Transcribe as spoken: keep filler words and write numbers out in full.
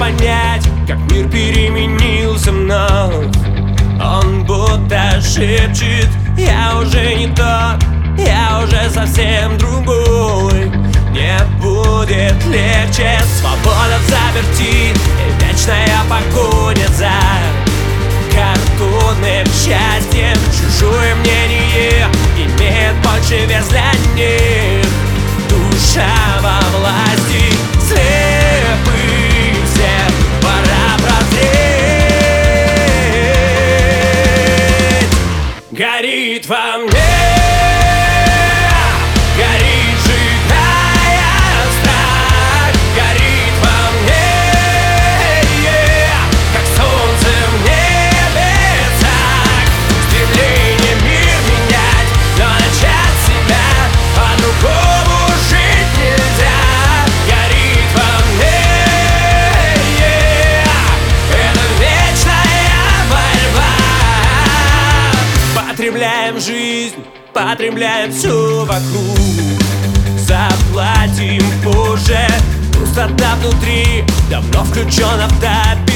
понять, как мир переменился вновь. Он будто шепчет: я уже не тот, я уже совсем другой. Не будет легче, свобода взаперти и вечная погоня за картонным счастьем. Чужое мнение имеет больше вес для них. Душа во власти, слепы все, пора прозреть. Горит во мне, горит, сжигая страх. Горит во мне, как солнце в небесах. Стремление мир менять, но начать себя по-другому жить нельзя. Горит во мне, это вечная борьба. Потребляем жизнь, потребляем все вокруг, заплатим позже. Пустота внутри давно включен автопилот.